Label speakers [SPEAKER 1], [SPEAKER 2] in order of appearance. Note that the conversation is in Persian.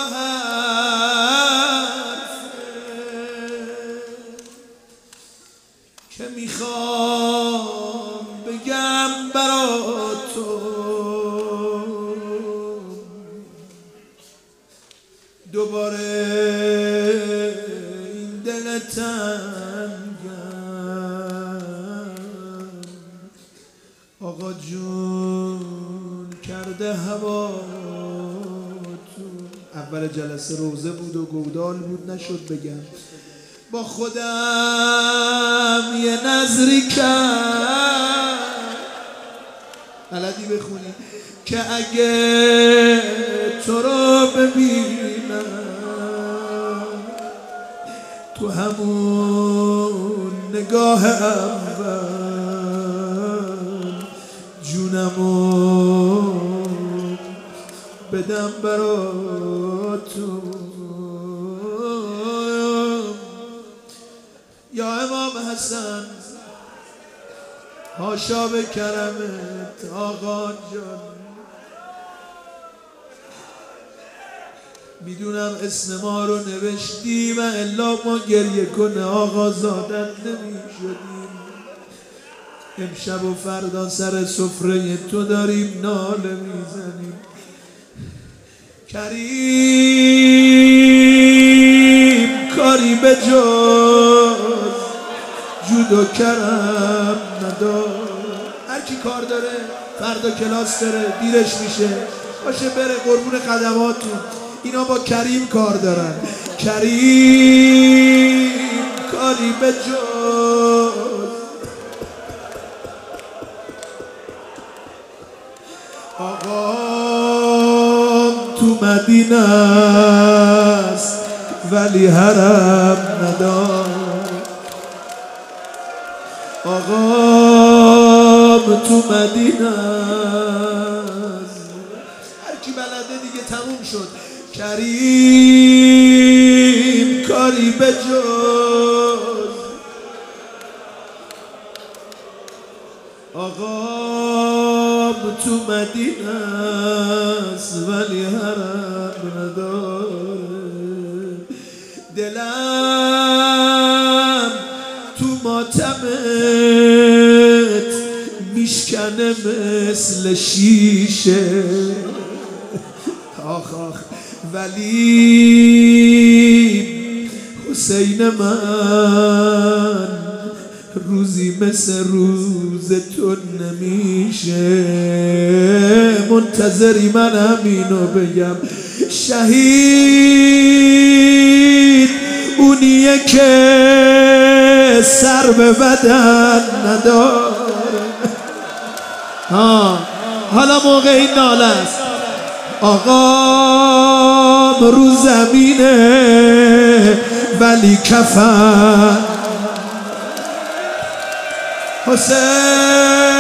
[SPEAKER 1] که میخوام بگم برا تو دوباره این دل تنگم آقا جون کرده هوا تو. اول جلسه روزه بود و گودال بود نشد بگم با خودم یه نظری کرد بلدی بخونی که اگه تو رو ببینم تو همون نگاه اول جونمو بدم برا تو یا امام حسن هاشا به کرمت آقا جان میدونم اسم ما رو نوشتی و الا ما گریه کنه آقا زادت نمی شدیم امشب و فردا سر سفره تو داریم ناله میزنیم کریم کاری به جز جود و کرم ندار هر کی کار داره فردا کلاس داره دیرش میشه باشه بره قربون خدماتون اینا با کریم کار دارن کریم کاری به جز آقام تو مدینه است ولی حرم ندار آقام تو مدینه است هر کی بلده دیگه تموم شد کریم کاری به جز آقام تو مدینه است ولی حرم نداره دلم تو ماتمت میشکنه مثل شیشه آخ آخ ولی حسین من روزی مثل روز تو نمیشه منتظری من همینو بگم شهید اونیه که سر به بدن نداره حالا موقع این ناله است آقام رو زمینه ولی کفن حسین